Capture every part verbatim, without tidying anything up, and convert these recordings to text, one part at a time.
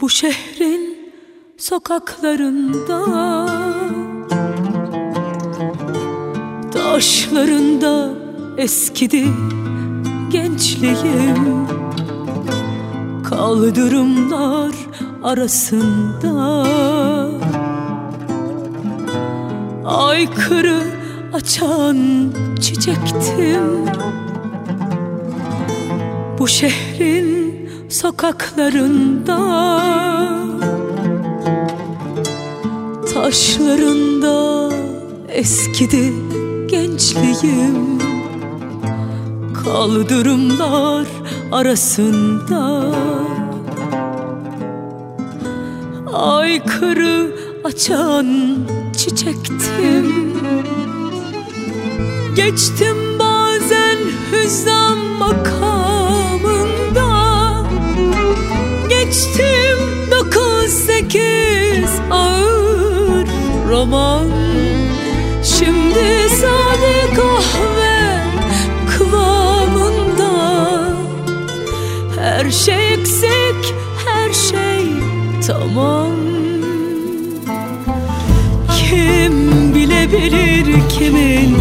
Bu şehrin sokaklarında, taşlarında eskidi gençliğim. Kaldırımlar arasında aykırı açan çiçektim. Bu şehrin sokaklarında, taşlarında eskidi gençliğim. Kaldırımlar arasında aykırı açan çiçektim. Geçtim bazen hüzzam makamında, geçtim dokuz sekiz ağır roman. Şimdi sade kahve kıvamında, her şey eksik, her şey tamam. Kim bilebilir kimin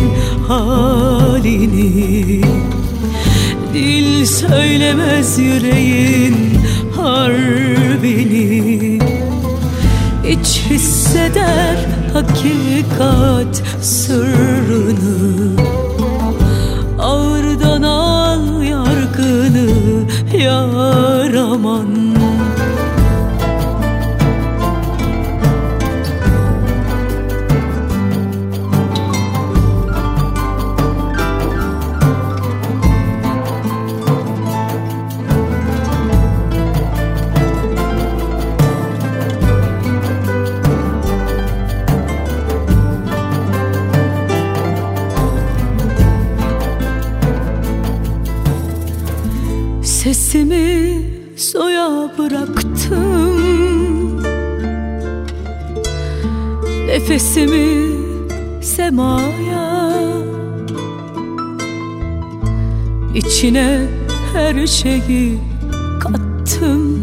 halini? Dil söylemez yüreğin harbini. İç hisseder hakikat sırrını. Ağırdan al yargını yar aman. Sesimi soya bıraktım, nefesimi semaya. İçine her şeyi kattım.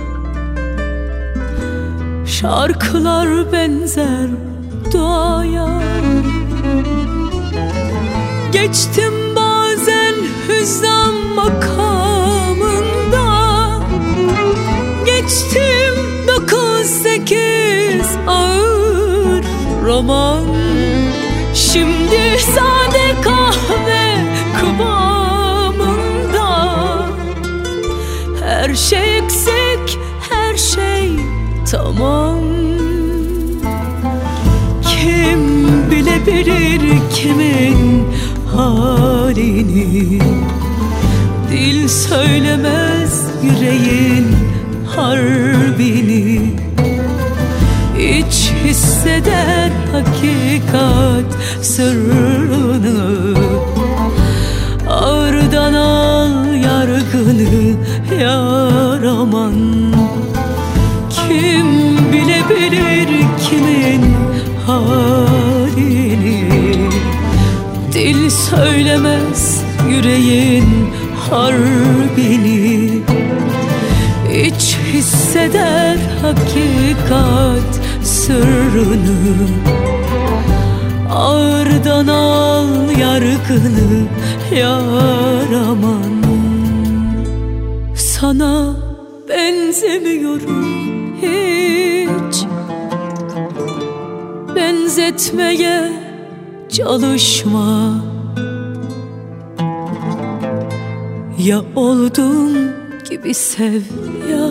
Şarkılar benzer doğaya. Geçtim bazen hüzzam makamında, geçtim dokuz sekiz ağır roman. Şimdi sade kahve kıvamında, her şey eksik, her şey tamam. Kim bilebilir kimin halini? Dil söylemez yüreğin harbini. İç hisseder hakikat sırrını. Ağırdan al yargını yar aman. Kim bilebilir kimin halini? Dil söylemez yüreğin harbini. İç hisseder hakikat sırrını. Ağırdan al yargını yar aman. Sana benzemiyorum hiç, benzetmeye çalışma. Ya olduğum gibi sev ya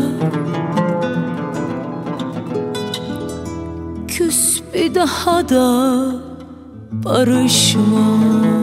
küs, bir daha da barışma.